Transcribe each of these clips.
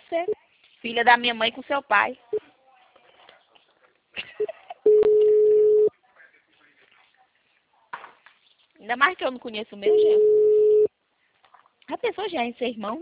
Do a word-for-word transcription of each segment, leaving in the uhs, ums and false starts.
você. Filha da minha mãe com seu pai. Ainda mais que eu não conheço o meu, gente. A pessoa já é ser irmão.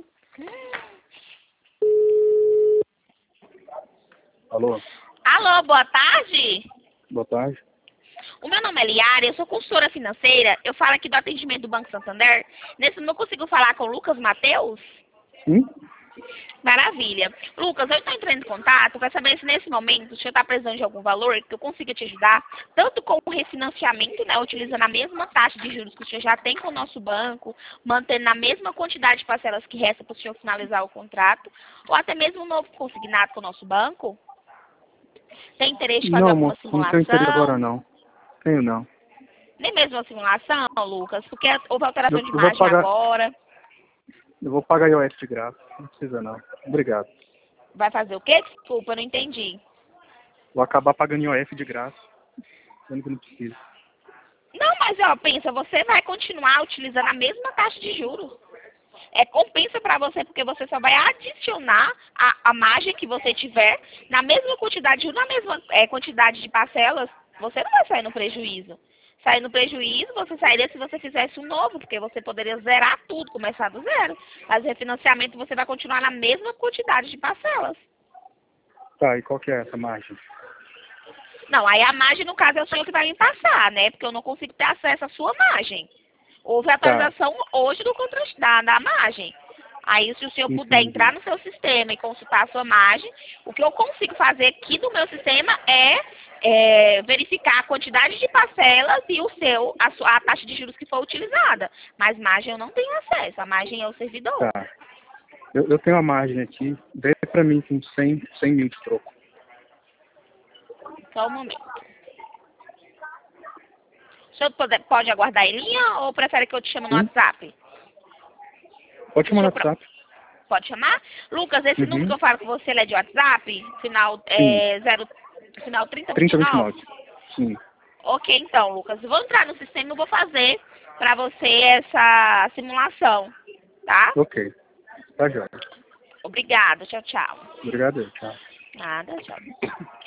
Alô? Alô, boa tarde. Boa tarde. O meu nome é Liara, eu sou consultora financeira. Eu falo aqui do atendimento do Banco Santander. Nesse não consigo falar com o Lucas Mateus? Sim? Maravilha. Lucas, eu estou entrando em contato para saber se nesse momento o senhor está precisando de algum valor que eu consiga te ajudar, tanto com o refinanciamento, né, utilizando a mesma taxa de juros que o senhor já tem com o nosso banco, mantendo a mesma quantidade de parcelas que resta para o senhor finalizar o contrato, ou até mesmo um novo consignado com o nosso banco. Tem interesse em fazer Não, alguma moço, não tenho interesse agora simulação? não. Tenho não. Nem mesmo uma simulação, Lucas, porque houve alteração Eu, de eu vou imagem pagar. agora. Eu vou pagar I O F de graça. Não precisa não. Obrigado. Vai fazer o quê? Desculpa, eu não entendi. Vou acabar pagando I O F de graça. Sendo que não precisa. Não, mas ó, pensa, você vai continuar utilizando a mesma taxa de juros. É compensa para você, porque você só vai adicionar a, a margem que você tiver na mesma quantidade de juros, na mesma é, quantidade de parcelas. Você não vai sair no prejuízo. Sair no prejuízo, você sairia se você fizesse um novo, porque você poderia zerar tudo, começar do zero. Mas o refinanciamento você vai continuar na mesma quantidade de parcelas. Tá, e qual que é essa margem? Não, aí a margem, no caso, é o senhor que vai me passar, né? Porque eu não consigo ter acesso à sua margem. Houve Tá, atualização hoje do contrato da, da margem. Aí, se o senhor puder entrar entendi. no seu sistema e consultar a sua margem, o que eu consigo fazer aqui no meu sistema é, é verificar a quantidade de parcelas e o seu, a, sua, a taxa de juros que foi utilizada. Mas margem eu não tenho acesso, a margem é o servidor. Tá. Eu, eu tenho a margem aqui. Vê pra mim com cem, cem mil de troco. Só um momento. O senhor pode, pode aguardar em linha ou prefere que eu te chame no Sim? WhatsApp? Pode chamar Deixa no eu pro- WhatsApp. Pode chamar? Lucas, esse número que Uhum. eu falo com você ele é de WhatsApp? Final, Sim. é, zero, final trinta vinte e trinta, vinte e nove? nove. Sim. Ok, então, Lucas. Eu vou entrar no sistema e vou fazer para você essa simulação, tá? Ok. Tá, joia. Obrigada. Tchau, tchau. Obrigado. Tchau. Nada, tchau.